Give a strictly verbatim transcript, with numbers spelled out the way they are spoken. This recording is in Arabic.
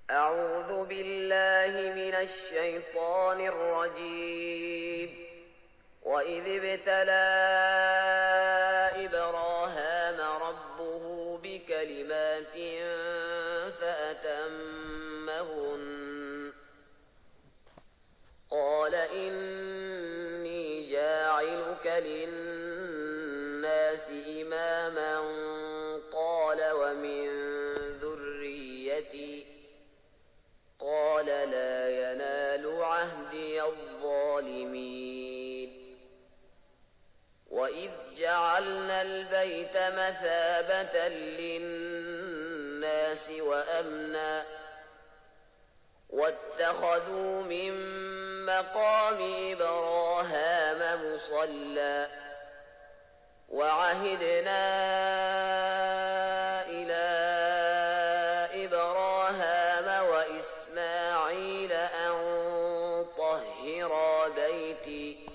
أعوذ بالله من الشيطان الرجيم وإذ ابتلى إبراهام ربه بكلمات فأتمهن قال إني جاعلك للناس إماما قال ومن ذريتي قال لا ينال عهدي الظالمين وإذ جعلنا البيت مثابة للناس وأمنا واتخذوا من مقام إبراهام مصلى وعهدنا إلى إبراهام وإسماعيل أن طهرا بيتي